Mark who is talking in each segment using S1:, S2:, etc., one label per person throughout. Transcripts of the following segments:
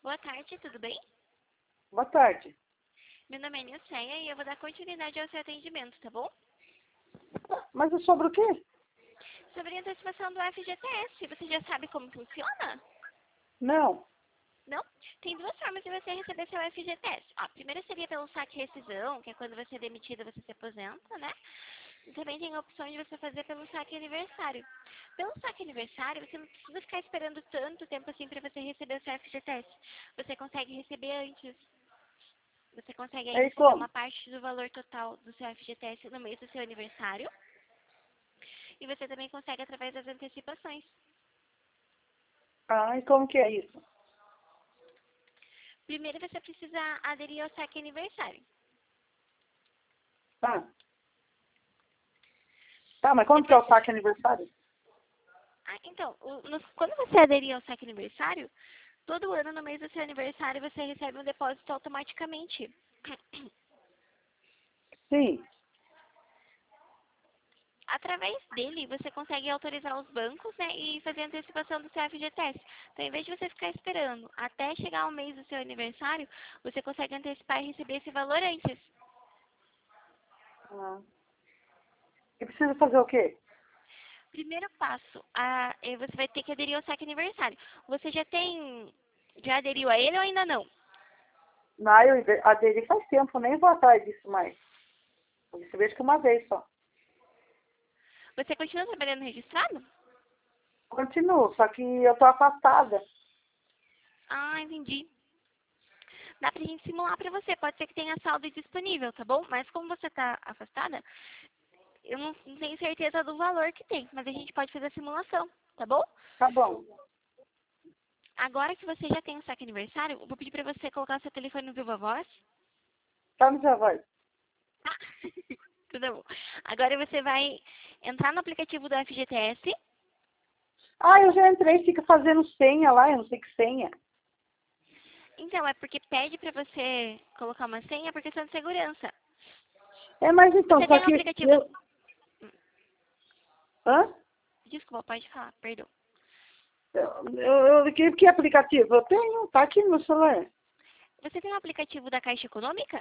S1: Boa tarde, tudo bem?
S2: Boa tarde.
S1: Meu nome é Nilceia e eu vou dar continuidade ao seu atendimento, tá bom?
S2: Mas é sobre o quê?
S1: Sobre a antecipação do FGTS, você já sabe como funciona?
S2: Não.
S1: Não? Tem duas formas de você receber seu FGTS. Ó, a primeira seria pelo saque rescisão, que é quando você é demitido, você se aposenta, né? E também tem a opção de você fazer pelo saque aniversário. Pelo saque aniversário, você não precisa ficar esperando tanto tempo assim para você receber o seu FGTS. Você consegue receber antes. Você consegue aí
S2: E
S1: receber
S2: como?
S1: uma parte do valor total do seu FGTS no mês do seu aniversário. E você também consegue através das antecipações.
S2: Ah, e como que é isso?
S1: Primeiro você precisa aderir ao saque aniversário.
S2: Ah. Tá, mas quando que é
S1: Depois,
S2: o saque aniversário?
S1: então, quando você aderir ao saque aniversário, todo ano no mês do seu aniversário você recebe um depósito automaticamente.
S2: Sim.
S1: Através dele, você consegue autorizar os bancos, né, e fazer a antecipação do seu FGTS. Então, em vez de você ficar esperando até chegar o mês do seu aniversário, você consegue antecipar e receber esse valor antes.
S2: Ah. E precisa fazer o quê?
S1: Primeiro passo, você vai ter que aderir ao saque aniversário. Você já aderiu a ele ou ainda não?
S2: Não, eu aderi faz tempo, nem vou atrás disso mais. Eu recebi acho que uma vez só.
S1: Você continua trabalhando registrado?
S2: Continuo, só que eu tô afastada.
S1: Ah, entendi. Dá pra gente simular pra você. Pode ser que tenha saldo disponível, tá bom? Mas como você tá afastada, eu não tenho certeza do valor que tem. Mas a gente pode fazer a simulação, tá bom?
S2: Tá bom.
S1: Agora que você já tem o saque aniversário, eu vou pedir pra você colocar o seu telefone no Viva Voz.
S2: Tá no seu voz.
S1: Tá? Tudo bom. Agora você vai entrar no aplicativo do FGTS.
S2: Ah, eu já entrei, fica fazendo senha lá, eu não sei que senha.
S1: Então, é porque pede pra você colocar uma senha por questão de segurança.
S2: É, mas então,
S1: Você
S2: só
S1: tem o
S2: que
S1: aplicativo...
S2: eu... Hã?
S1: Desculpa, pode falar, perdão.
S2: Que aplicativo? Eu tenho, tá aqui no meu celular.
S1: Você tem o aplicativo da Caixa Econômica?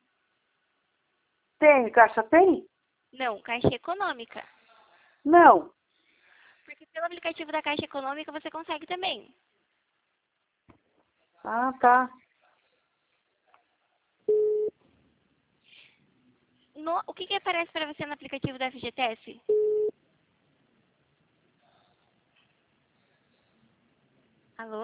S2: Tem, Caixa tem?
S1: Não, Caixa Econômica.
S2: Não.
S1: Porque pelo aplicativo da Caixa Econômica você consegue também.
S2: Ah, tá.
S1: O que aparece para você no aplicativo da FGTS? Alô?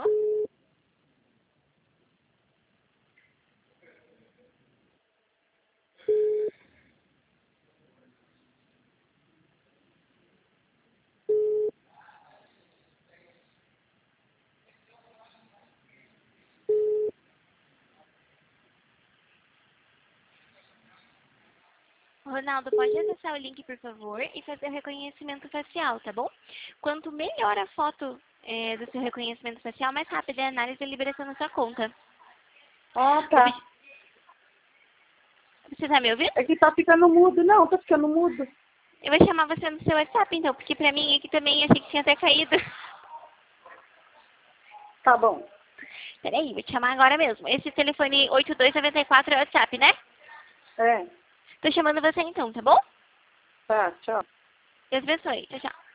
S1: Ronaldo, pode acessar o link, por favor, e fazer o reconhecimento facial, tá bom? Quanto melhor a foto do seu reconhecimento facial, mais rápida é a análise e liberação na sua conta.
S2: Ah,
S1: Vou
S2: tá.
S1: pedir... Você tá me ouvindo?
S2: É que tá ficando mudo. Não, tá ficando mudo.
S1: Eu vou chamar você no seu WhatsApp, então, porque pra mim aqui também achei que tinha até caído.
S2: Tá bom.
S1: Peraí, vou te chamar agora mesmo. Esse telefone 8294 é o WhatsApp, né?
S2: É.
S1: Tô chamando você então, tá bom?
S2: Tá, tchau.
S1: Deus abençoe. Tchau, tchau.